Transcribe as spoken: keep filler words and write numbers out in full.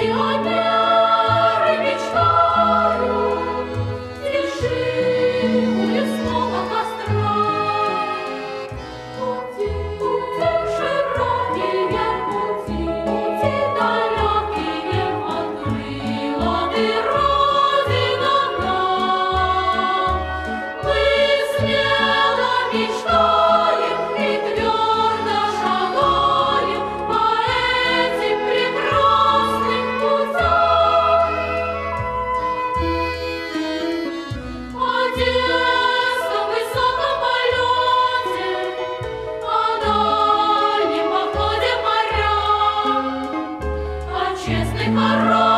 Пионеры мечтают тиши у лесного костра. Пути, пути, широкие пути, пути далекие открыла ты, Родина нам. Мы смело мечтаем и твердо шагаем по этим прекрасным путям. Одесса в высоком полете, о дальнем походе моря, о честной, хорошей